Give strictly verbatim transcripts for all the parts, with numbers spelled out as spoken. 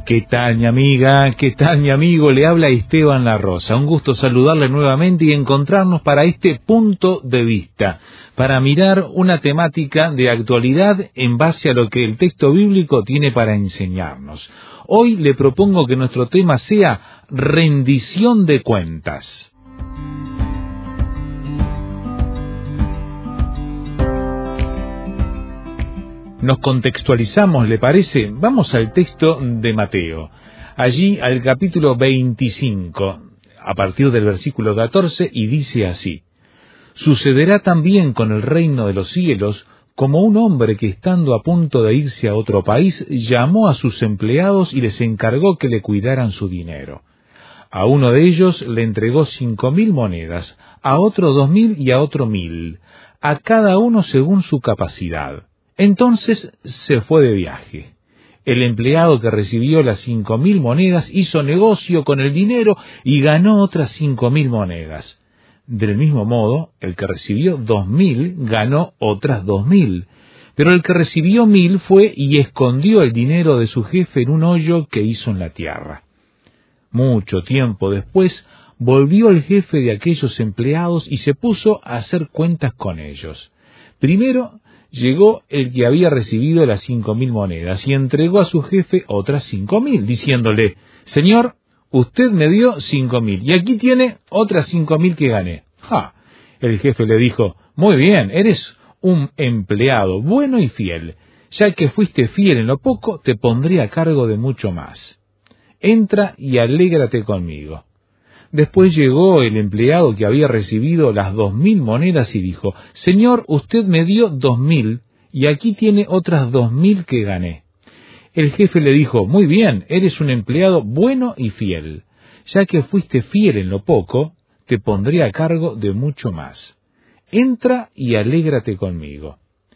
¿Qué tal, mi amiga? ¿Qué tal, mi amigo? Le habla Esteban La Rosa. Un gusto saludarle nuevamente y encontrarnos para este punto de vista, para mirar una temática de actualidad en base a lo que el texto bíblico tiene para enseñarnos. Hoy le propongo que nuestro tema sea rendición de cuentas. Nos contextualizamos, ¿le parece? Vamos al texto de Mateo, allí al capítulo veinticinco, a partir del versículo catorce, y dice así: Sucederá también con el reino de los cielos, como un hombre que estando a punto de irse a otro país, llamó a sus empleados y les encargó que le cuidaran su dinero. A uno de ellos le entregó cinco mil monedas, a otro dos mil y a otro mil, a cada uno según su capacidad. Entonces se fue de viaje. El empleado que recibió las cinco mil monedas hizo negocio con el dinero y ganó otras cinco mil monedas. Del mismo modo, el que recibió dos mil ganó otras dos mil. Pero el que recibió mil fue y escondió el dinero de su jefe en un hoyo que hizo en la tierra. Mucho tiempo después, volvió el jefe de aquellos empleados y se puso a hacer cuentas con ellos. Primero llegó el que había recibido las cinco mil monedas y entregó a su jefe otras cinco mil, diciéndole: Señor, usted me dio cinco mil y aquí tiene otras cinco mil que gané. ¡Ja! El jefe le dijo: Muy bien, eres un empleado bueno y fiel. Ya que fuiste fiel en lo poco, te pondré a cargo de mucho más. Entra y alégrate conmigo. Después llegó el empleado que había recibido las dos mil monedas y dijo: Señor, usted me dio dos mil, y aquí tiene otras dos mil que gané. El jefe le dijo: Muy bien, eres un empleado bueno y fiel. Ya que fuiste fiel en lo poco, te pondré a cargo de mucho más. Entra y alégrate conmigo.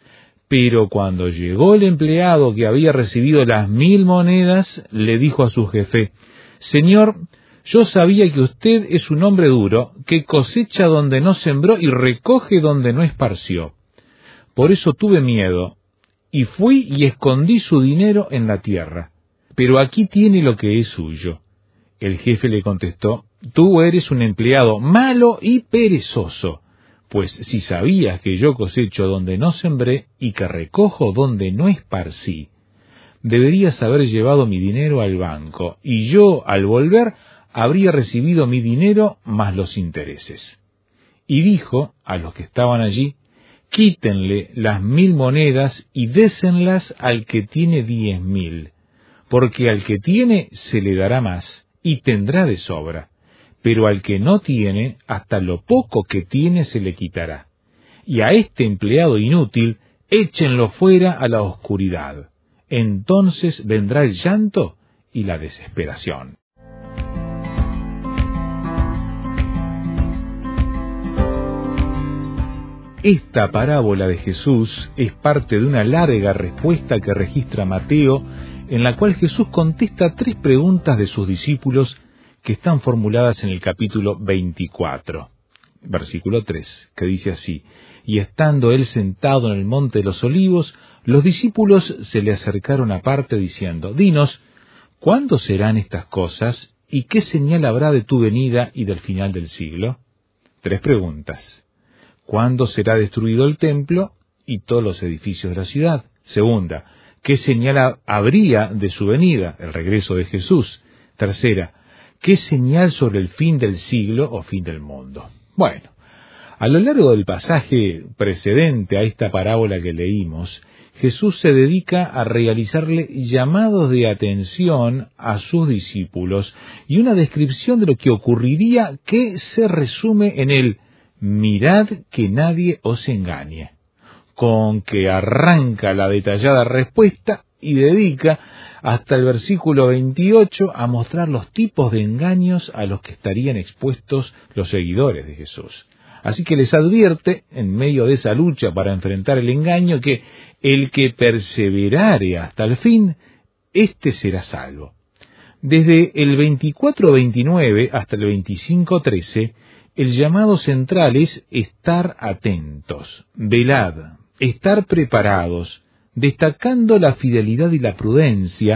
Pero cuando llegó el empleado que había recibido las mil monedas, le dijo a su jefe: Señor, yo sabía que usted es un hombre duro, que cosecha donde no sembró y recoge donde no esparció. Por eso tuve miedo, y fui y escondí su dinero en la tierra. Pero aquí tiene lo que es suyo. El jefe le contestó: Tú eres un empleado malo y perezoso, pues si sabías que yo cosecho donde no sembré y que recojo donde no esparcí, deberías haber llevado mi dinero al banco, y yo, al volver, habría recibido mi dinero más los intereses. Y dijo a los que estaban allí: Quítenle las mil monedas y désenlas al que tiene diez mil, porque al que tiene se le dará más, y tendrá de sobra, pero al que no tiene, hasta lo poco que tiene se le quitará. Y a este empleado inútil, échenlo fuera a la oscuridad. Entonces vendrá el llanto y la desesperación. Esta parábola de Jesús es parte de una larga respuesta que registra Mateo, en la cual Jesús contesta tres preguntas de sus discípulos que están formuladas en el capítulo veinticuatro, versículo tres, que dice así: Y estando él sentado en el monte de los olivos, los discípulos se le acercaron aparte diciendo: Dinos, ¿cuándo serán estas cosas y qué señal habrá de tu venida y del final del siglo? Tres preguntas. ¿Cuándo será destruido el templo y todos los edificios de la ciudad? Segunda, ¿qué señal habría de su venida, el regreso de Jesús? Tercera, ¿qué señal sobre el fin del siglo o fin del mundo? Bueno, a lo largo del pasaje precedente a esta parábola que leímos, Jesús se dedica a realizarle llamados de atención a sus discípulos y una descripción de lo que ocurriría que se resume en el mirad que nadie os engañe, con que arranca la detallada respuesta y dedica hasta el versículo veintiocho a mostrar los tipos de engaños a los que estarían expuestos los seguidores de Jesús. Así que les advierte, en medio de esa lucha para enfrentar el engaño, que el que perseverare hasta el fin, éste será salvo. Desde el veinticuatro veintinueve hasta el veinticinco trece, el llamado central es estar atentos, velad, estar preparados, destacando la fidelidad y la prudencia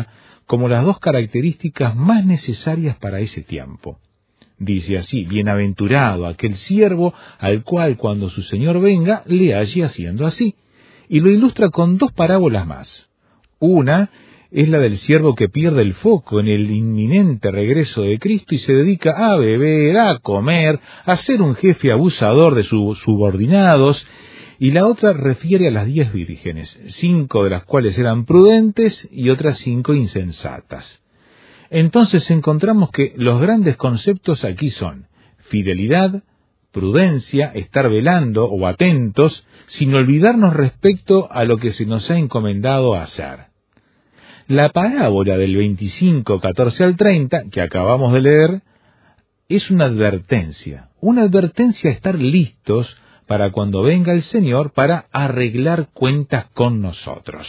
como las dos características más necesarias para ese tiempo. Dice así: bienaventurado aquel siervo al cual cuando su señor venga le halle haciendo así. Y lo ilustra con dos parábolas más. Una es la del siervo que pierde el foco en el inminente regreso de Cristo y se dedica a beber, a comer, a ser un jefe abusador de sus subordinados. Y la otra refiere a las diez vírgenes, cinco de las cuales eran prudentes y otras cinco insensatas. Entonces encontramos que los grandes conceptos aquí son fidelidad, prudencia, estar velando o atentos, sin olvidarnos respecto a lo que se nos ha encomendado hacer. La parábola del veinticinco, catorce al treinta, que acabamos de leer, es una advertencia, una advertencia a estar listos para cuando venga el Señor para arreglar cuentas con nosotros.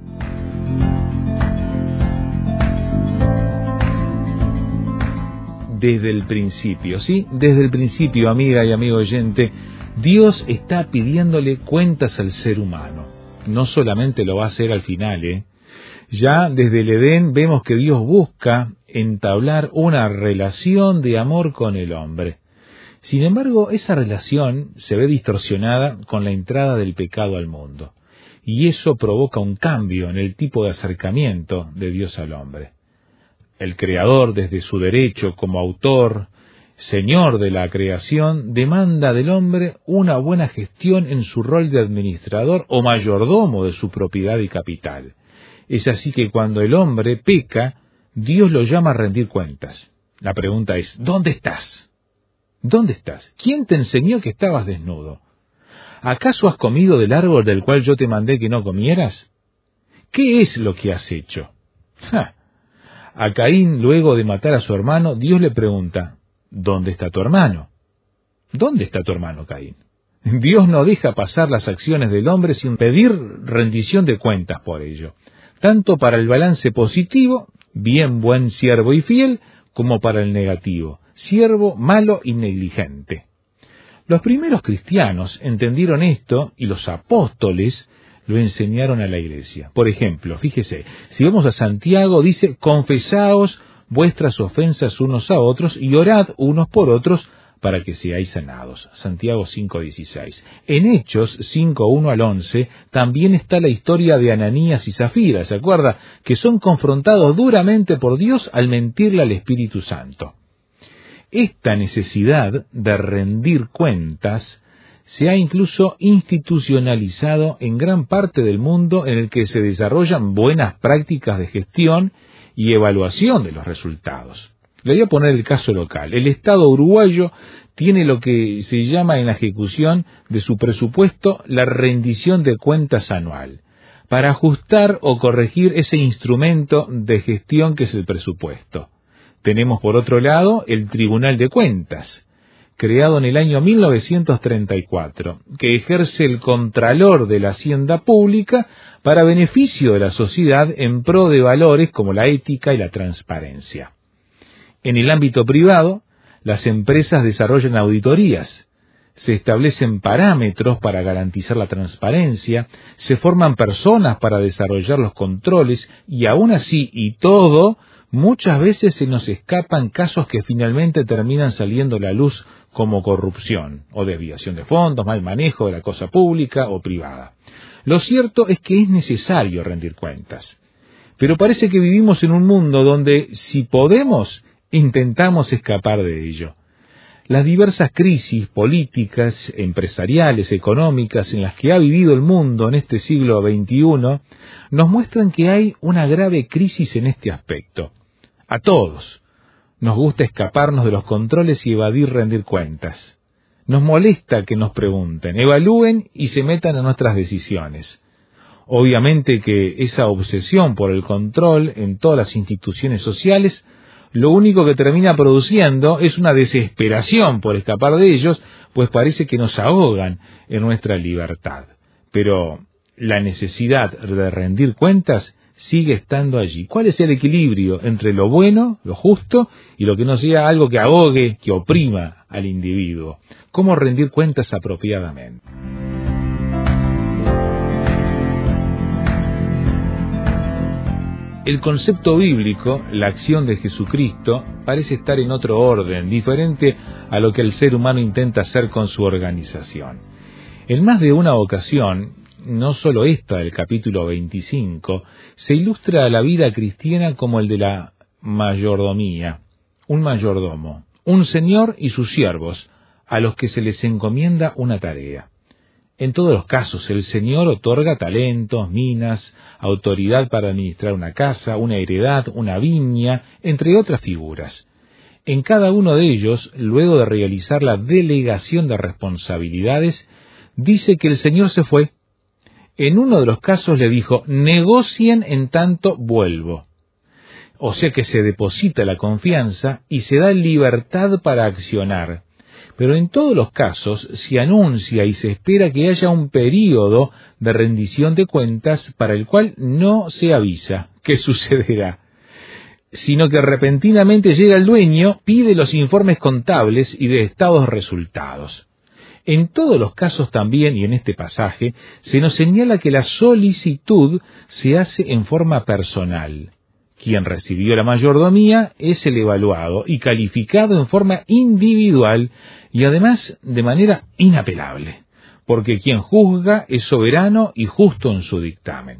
Desde el principio, ¿sí? Desde el principio, amiga y amigo oyente, Dios está pidiéndole cuentas al ser humano. No solamente lo va a hacer al final, ¿eh? Ya desde el Edén vemos que Dios busca entablar una relación de amor con el hombre. Sin embargo, esa relación se ve distorsionada con la entrada del pecado al mundo. Y eso provoca un cambio en el tipo de acercamiento de Dios al hombre. El Creador, desde su derecho como autor, Señor de la creación, demanda del hombre una buena gestión en su rol de administrador o mayordomo de su propiedad y capital. Es así que cuando el hombre peca, Dios lo llama a rendir cuentas. La pregunta es, ¿dónde estás? ¿Dónde estás? ¿Quién te enseñó que estabas desnudo? ¿Acaso has comido del árbol del cual yo te mandé que no comieras? ¿Qué es lo que has hecho? ¡Ja! A Caín, luego de matar a su hermano, Dios le pregunta, ¿dónde está tu hermano? ¿Dónde está tu hermano, Caín? Dios no deja pasar las acciones del hombre sin pedir rendición de cuentas por ello, tanto para el balance positivo, bien, buen siervo y fiel, como para el negativo, siervo malo y negligente. Los primeros cristianos entendieron esto y los apóstoles lo enseñaron a la iglesia. Por ejemplo, fíjese, si vamos a Santiago, dice, confesaos vuestras ofensas unos a otros y orad unos por otros para que seáis sanados. Santiago cinco dieciséis. En Hechos cinco uno al once también está la historia de Ananías y Zafira, ¿se acuerda? Que son confrontados duramente por Dios al mentirle al Espíritu Santo. Esta necesidad de rendir cuentas se ha incluso institucionalizado en gran parte del mundo en el que se desarrollan buenas prácticas de gestión y evaluación de los resultados. Le voy a poner el caso local. El Estado uruguayo tiene lo que se llama en la ejecución de su presupuesto la rendición de cuentas anual, para ajustar o corregir ese instrumento de gestión que es el presupuesto. Tenemos por otro lado el Tribunal de Cuentas, creado en el año mil novecientos treinta y cuatro, que ejerce el contralor de la hacienda pública para beneficio de la sociedad en pro de valores como la ética y la transparencia. En el ámbito privado, las empresas desarrollan auditorías, se establecen parámetros para garantizar la transparencia, se forman personas para desarrollar los controles y aún así y todo, muchas veces se nos escapan casos que finalmente terminan saliendo a la luz como corrupción o desviación de fondos, mal manejo de la cosa pública o privada. Lo cierto es que es necesario rendir cuentas, pero parece que vivimos en un mundo donde, si podemos, intentamos escapar de ello. Las diversas crisis políticas, empresariales, económicas en las que ha vivido el mundo en este siglo veintiuno nos muestran que hay una grave crisis en este aspecto. A todos nos gusta escaparnos de los controles y evadir rendir cuentas. Nos molesta que nos pregunten, evalúen y se metan a nuestras decisiones. Obviamente que esa obsesión por el control en todas las instituciones sociales lo único que termina produciendo es una desesperación por escapar de ellos, pues parece que nos ahogan en nuestra libertad. Pero la necesidad de rendir cuentas sigue estando allí. ¿Cuál es el equilibrio entre lo bueno, lo justo, y lo que no sea algo que ahogue, que oprima al individuo? ¿Cómo rendir cuentas apropiadamente? El concepto bíblico, la acción de Jesucristo, parece estar en otro orden, diferente a lo que el ser humano intenta hacer con su organización. En más de una ocasión, no solo esta del capítulo veinticinco, se ilustra la vida cristiana como el de la mayordomía, un mayordomo, un señor y sus siervos, a los que se les encomienda una tarea. En todos los casos, el Señor otorga talentos, minas, autoridad para administrar una casa, una heredad, una viña, entre otras figuras. En cada uno de ellos, luego de realizar la delegación de responsabilidades, dice que el Señor se fue. En uno de los casos le dijo, negocien en tanto vuelvo. O sea que se deposita la confianza y se da libertad para accionar. Pero en todos los casos se anuncia y se espera que haya un período de rendición de cuentas para el cual no se avisa qué sucederá, sino que repentinamente llega el dueño, pide los informes contables y de estados resultados. En todos los casos también, y en este pasaje, se nos señala que la solicitud se hace en forma personal. Quien recibió la mayordomía es el evaluado y calificado en forma individual y además de manera inapelable, porque quien juzga es soberano y justo en su dictamen.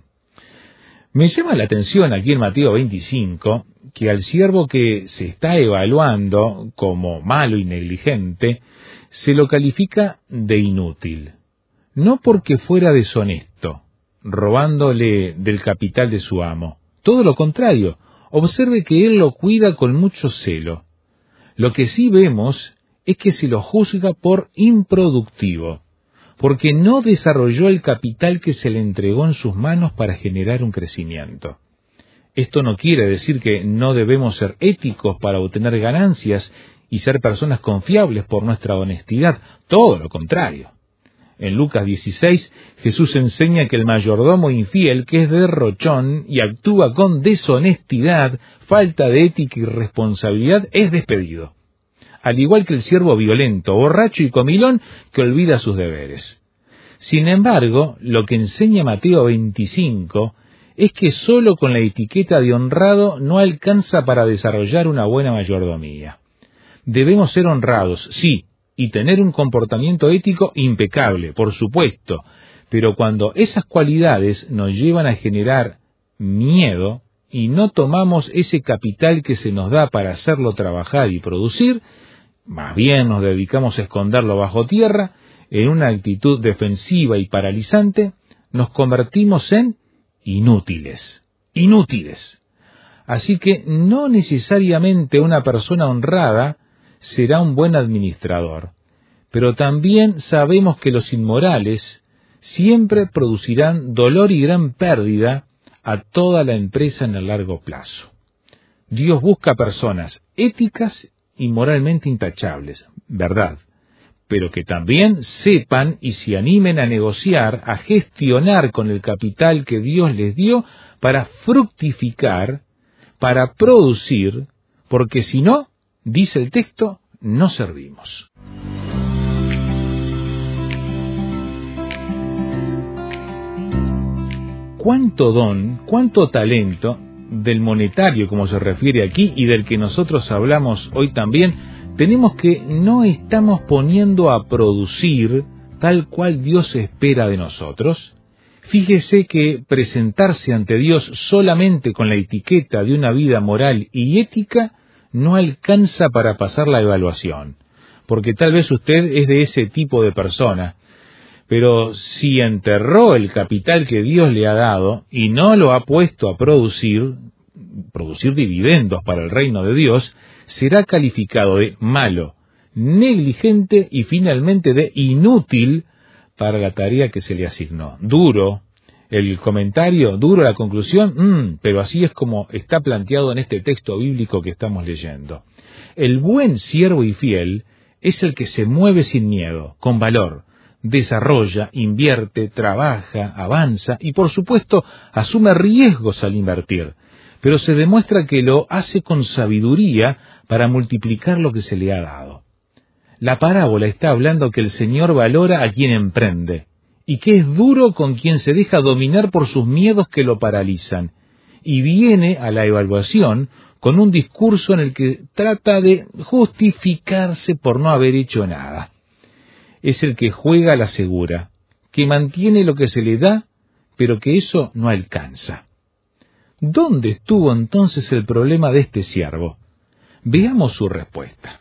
Me llama la atención aquí en Mateo veinticinco que al siervo que se está evaluando como malo y negligente, se lo califica de inútil, no porque fuera deshonesto, robándole del capital de su amo. Todo lo contrario, observe que él lo cuida con mucho celo. Lo que sí vemos es que se lo juzga por improductivo, porque no desarrolló el capital que se le entregó en sus manos para generar un crecimiento. Esto no quiere decir que no debemos ser éticos para obtener ganancias y ser personas confiables por nuestra honestidad, todo lo contrario. En Lucas dieciséis, Jesús enseña que el mayordomo infiel, que es derrochón y actúa con deshonestidad, falta de ética y responsabilidad, es despedido. Al igual que el siervo violento, borracho y comilón, que olvida sus deberes. Sin embargo, lo que enseña Mateo veinticinco es que solo con la etiqueta de honrado no alcanza para desarrollar una buena mayordomía. Debemos ser honrados, sí, y tener un comportamiento ético impecable, por supuesto, pero cuando esas cualidades nos llevan a generar miedo y no tomamos ese capital que se nos da para hacerlo trabajar y producir, más bien nos dedicamos a esconderlo bajo tierra, en una actitud defensiva y paralizante, nos convertimos en inútiles, inútiles. Así que no necesariamente una persona honrada será un buen administrador, pero también sabemos que los inmorales siempre producirán dolor y gran pérdida a toda la empresa en el largo plazo. Dios busca personas éticas y moralmente intachables, verdad, pero que también sepan y se animen a negociar, a gestionar con el capital que Dios les dio para fructificar, para producir, porque si no, dice el texto, no servimos. ¿Cuánto don, cuánto talento del monetario, como se refiere aquí, y del que nosotros hablamos hoy también, tenemos que no estamos poniendo a producir tal cual Dios espera de nosotros? Fíjese que presentarse ante Dios solamente con la etiqueta de una vida moral y ética no alcanza para pasar la evaluación, porque tal vez usted es de ese tipo de persona, pero si enterró el capital que Dios le ha dado y no lo ha puesto a producir, producir dividendos para el reino de Dios, será calificado de malo, negligente y finalmente de inútil para la tarea que se le asignó. Duro el comentario, duro la conclusión, mmm, pero así es como está planteado en este texto bíblico que estamos leyendo. El buen siervo y fiel es el que se mueve sin miedo, con valor, desarrolla, invierte, trabaja, avanza y por supuesto asume riesgos al invertir, pero se demuestra que lo hace con sabiduría para multiplicar lo que se le ha dado. La parábola está hablando que el Señor valora a quien emprende y que es duro con quien se deja dominar por sus miedos que lo paralizan, y viene a la evaluación con un discurso en el que trata de justificarse por no haber hecho nada. Es el que juega a la segura, que mantiene lo que se le da, pero que eso no alcanza. ¿Dónde estuvo entonces el problema de este siervo? Veamos su respuesta.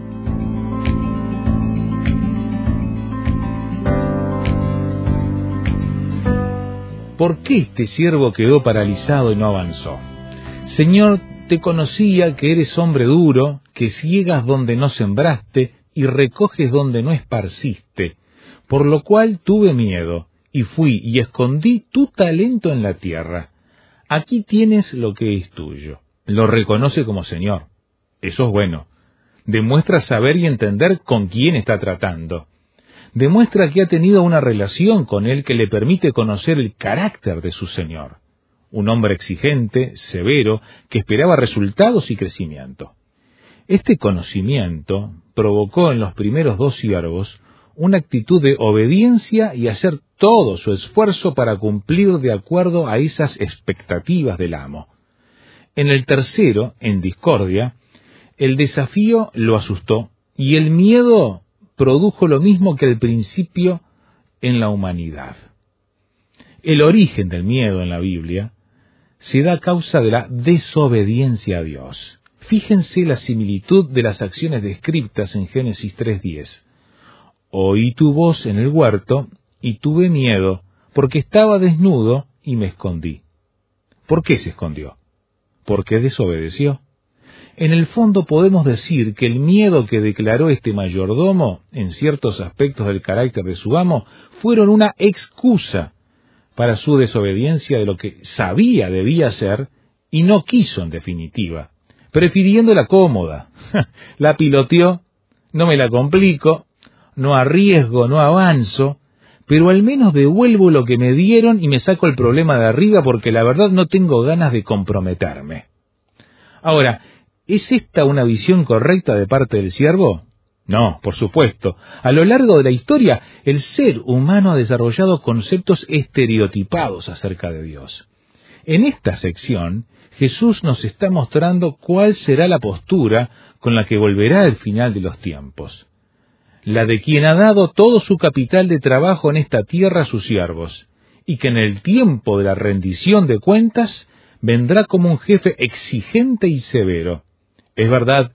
¿Por qué este siervo quedó paralizado y no avanzó? Señor, te conocía que eres hombre duro, que ciegas donde no sembraste y recoges donde no esparciste, por lo cual tuve miedo, y fui y escondí tu talento en la tierra. Aquí tienes lo que es tuyo. Lo reconoce como Señor. Eso es bueno. Demuestra saber y entender con quién está tratando. Demuestra que ha tenido una relación con él que le permite conocer el carácter de su Señor. Un hombre exigente, severo, que esperaba resultados y crecimiento. Este conocimiento provocó en los primeros dos siervos una actitud de obediencia y hacer todo su esfuerzo para cumplir de acuerdo a esas expectativas del amo. En el tercero, en discordia, el desafío lo asustó y el miedo produjo lo mismo que al principio en la humanidad. El origen del miedo en la Biblia se da a causa de la desobediencia a Dios. Fíjense la similitud de las acciones descritas en Génesis tres diez. Oí tu voz en el huerto y tuve miedo, porque estaba desnudo y me escondí. ¿Por qué se escondió? Porque desobedeció. En el fondo podemos decir que el miedo que declaró este mayordomo en ciertos aspectos del carácter de su amo fueron una excusa para su desobediencia de lo que sabía debía hacer y no quiso en definitiva, prefiriendo la cómoda. La piloteó, no me la complico, no arriesgo, no avanzo, pero al menos devuelvo lo que me dieron y me saco el problema de arriba porque la verdad no tengo ganas de comprometerme. Ahora, ¿es esta una visión correcta de parte del siervo? No, por supuesto. A lo largo de la historia, el ser humano ha desarrollado conceptos estereotipados acerca de Dios. En esta sección, Jesús nos está mostrando cuál será la postura con la que volverá al final de los tiempos. La de quien ha dado todo su capital de trabajo en esta tierra a sus siervos, y que en el tiempo de la rendición de cuentas vendrá como un jefe exigente y severo. Es verdad,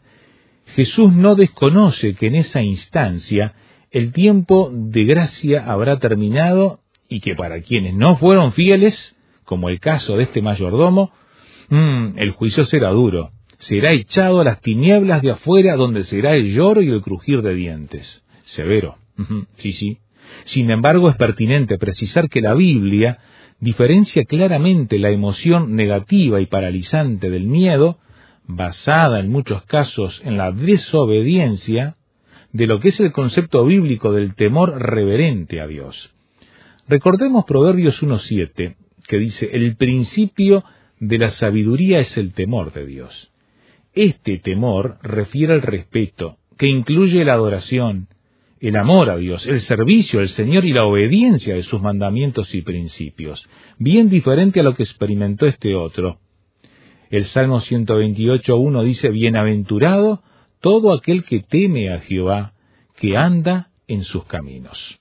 Jesús no desconoce que en esa instancia el tiempo de gracia habrá terminado y que para quienes no fueron fieles, como el caso de este mayordomo, mmm, el juicio será duro. Será echado a las tinieblas de afuera donde será el lloro y el crujir de dientes. Severo. Sí, sí. Sin embargo, es pertinente precisar que la Biblia diferencia claramente la emoción negativa y paralizante del miedo, basada en muchos casos en la desobediencia, de lo que es el concepto bíblico del temor reverente a Dios. Recordemos Proverbios uno siete, que dice, el principio de la sabiduría es el temor de Dios. Este temor refiere al respeto, que incluye la adoración, el amor a Dios, el servicio al Señor y la obediencia de sus mandamientos y principios, bien diferente a lo que experimentó este otro. El Salmo ciento veintiocho uno dice, bienaventurado todo aquel que teme a Jehová, que anda en sus caminos.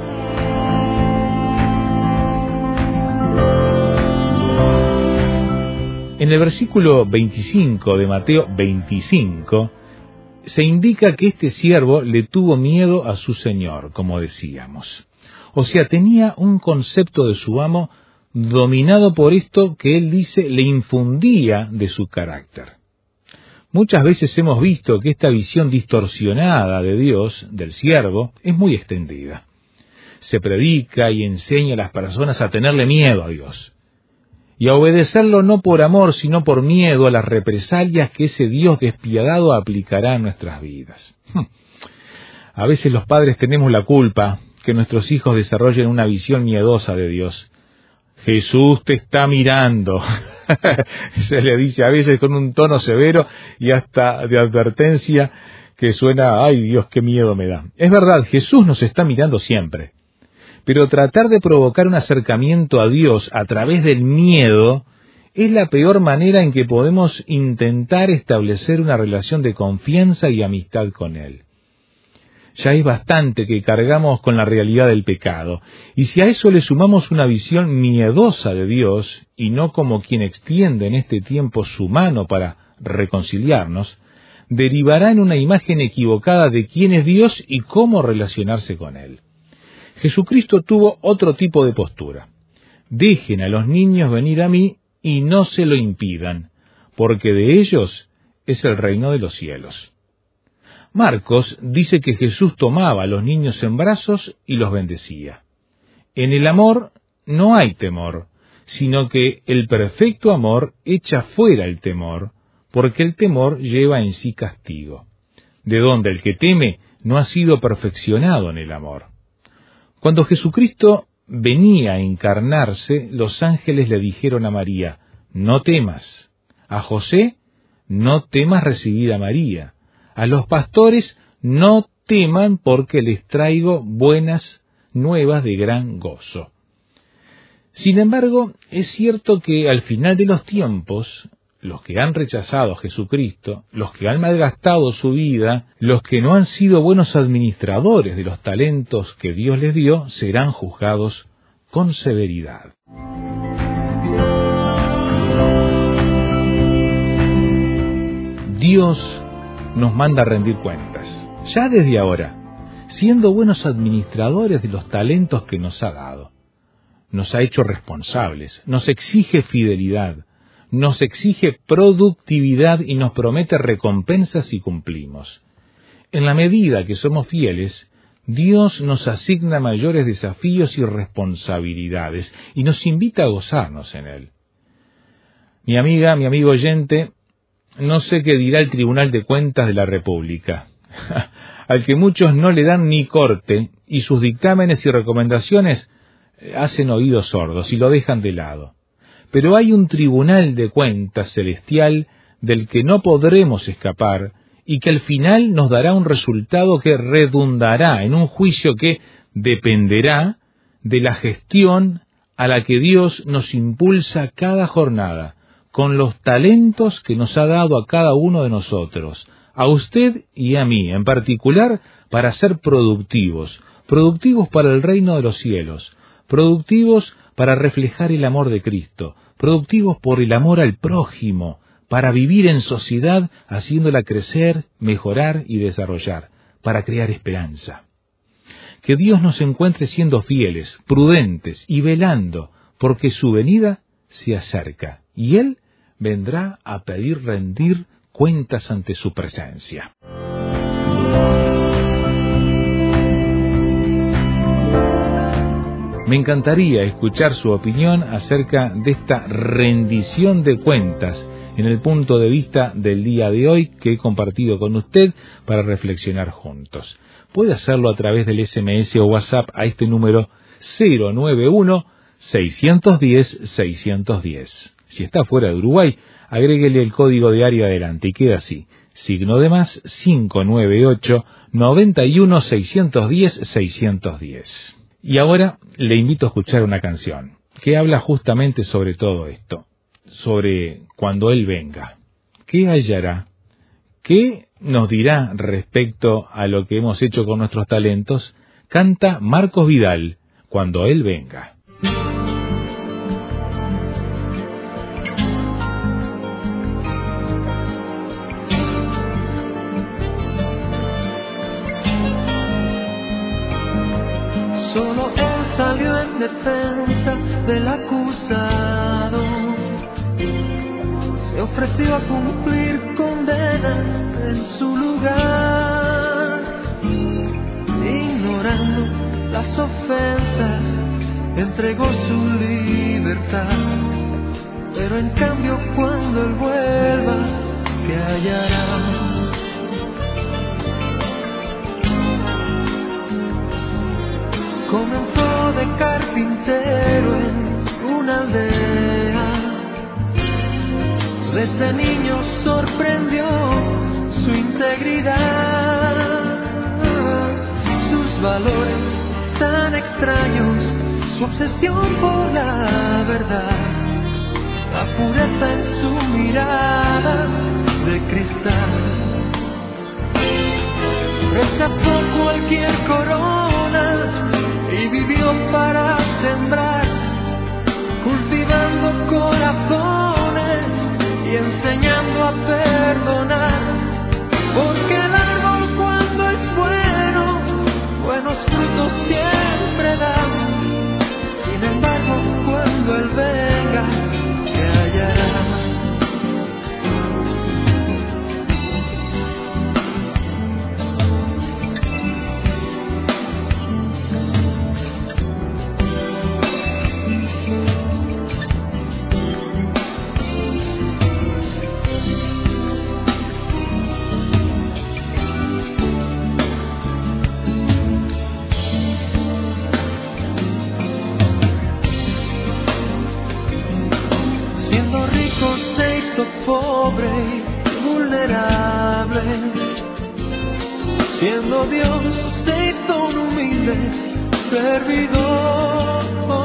En el versículo veinticinco de Mateo veinticinco, se indica que este siervo le tuvo miedo a su señor, como decíamos. O sea, tenía un concepto de su amo dominado por esto que él dice le infundía de su carácter. Muchas veces hemos visto que esta visión distorsionada de Dios, del siervo, es muy extendida. Se predica y enseña a las personas a tenerle miedo a Dios y a obedecerlo no por amor, sino por miedo a las represalias que ese Dios despiadado aplicará a nuestras vidas. A veces los padres tenemos la culpa que nuestros hijos desarrollen una visión miedosa de Dios. Jesús te está mirando. Se le dice a veces con un tono severo y hasta de advertencia que suena, ay Dios, qué miedo me da. Es verdad, Jesús nos está mirando siempre. Pero tratar de provocar un acercamiento a Dios a través del miedo es la peor manera en que podemos intentar establecer una relación de confianza y amistad con Él. Ya es bastante que cargamos con la realidad del pecado, y si a eso le sumamos una visión miedosa de Dios, y no como quien extiende en este tiempo su mano para reconciliarnos, derivará en una imagen equivocada de quién es Dios y cómo relacionarse con Él. Jesucristo tuvo otro tipo de postura. Dejen a los niños venir a mí y no se lo impidan, porque de ellos es el reino de los cielos. Marcos dice que Jesús tomaba a los niños en brazos y los bendecía. En el amor no hay temor, sino que el perfecto amor echa fuera el temor, porque el temor lleva en sí castigo, de donde el que teme no ha sido perfeccionado en el amor. Cuando Jesucristo venía a encarnarse, los ángeles le dijeron a María, no temas. A José, no temas recibir a María. A los pastores, no teman porque les traigo buenas nuevas de gran gozo. Sin embargo, es cierto que al final de los tiempos, los que han rechazado a Jesucristo, los que han malgastado su vida, los que no han sido buenos administradores de los talentos que Dios les dio, serán juzgados con severidad. Dios nos manda a rendir cuentas, ya desde ahora, siendo buenos administradores de los talentos que nos ha dado. Nos ha hecho responsables, nos exige fidelidad, nos exige productividad y nos promete recompensas si cumplimos. En la medida que somos fieles, Dios nos asigna mayores desafíos y responsabilidades y nos invita a gozarnos en Él. Mi amiga, mi amigo oyente, no sé qué dirá el Tribunal de Cuentas de la República, al que muchos no le dan ni corte y sus dictámenes y recomendaciones hacen oídos sordos y lo dejan de lado. Pero hay un Tribunal de Cuentas celestial del que no podremos escapar y que al final nos dará un resultado que redundará en un juicio que dependerá de la gestión a la que Dios nos impulsa cada jornada, con los talentos que nos ha dado a cada uno de nosotros, a usted y a mí en particular, para ser productivos, productivos para el reino de los cielos, productivos para reflejar el amor de Cristo, productivos por el amor al prójimo, para vivir en sociedad haciéndola crecer, mejorar y desarrollar, para crear esperanza. Que Dios nos encuentre siendo fieles, prudentes y velando, porque su venida se acerca, y Él vendrá a pedir rendir cuentas ante su presencia. Me encantaría escuchar su opinión acerca de esta rendición de cuentas en el punto de vista del día de hoy que he compartido con usted para reflexionar juntos. Puede hacerlo a través del ese eme ese o WhatsApp a este número cero nueve uno, seis uno cero, seis uno cero. Si está fuera de Uruguay, agréguele el código de área adelante y queda así. Signo de más cinco nueve ocho, nueve uno, seis uno cero, seis uno cero. Y ahora le invito a escuchar una canción que habla justamente sobre todo esto, sobre cuando Él venga. ¿Qué hallará? ¿Qué nos dirá respecto a lo que hemos hecho con nuestros talentos? Canta Marcos Vidal, Cuando Él venga. Solo Él salió en defensa del acusado, se ofreció a cumplir condena en su lugar, ignorando las ofensas, entregó su libertad. Pero en cambio cuando Él vuelva, ¿qué hallará? Comenzó de carpintero en una aldea, desde niño sorprendió su integridad, sus valores tan extraños, su obsesión por la verdad. la pureza en su mirada de cristal. Rechazó cualquier corona y vivió para sembrar, cultivando corazones y enseñando a perdonar. Porque el árbol cuando es bueno, buenos frutos siempre da. Sin embargo, cuando Él venga, ¿qué hallará? Pobre y vulnerable, siendo Dios se hizo un humilde servidor,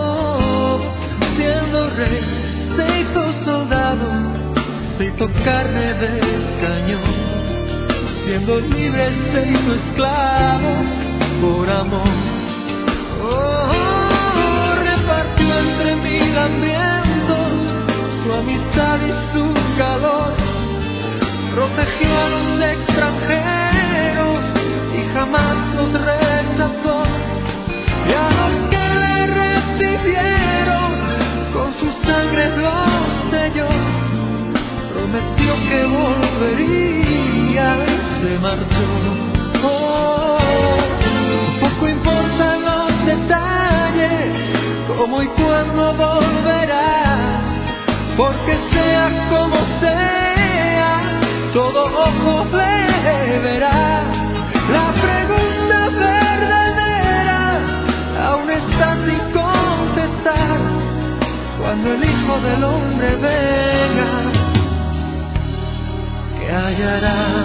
siendo rey se hizo soldado, se hizo carne de cañón, siendo libre se hizo esclavo por amor. Oh, repartió entre mil hambrientos su amistad y su calor, protegió a los extranjeros y jamás los rechazó, y a los que le recibieron con su sangre los selló, prometió que volvería y se marchó. Oh, poco importan los detalles, cómo y cuándo volverá, porque sea como sea, todo ojo le verá. La pregunta verdadera aún está sin contestar. Cuando el Hijo del Hombre venga, ¿qué hallará?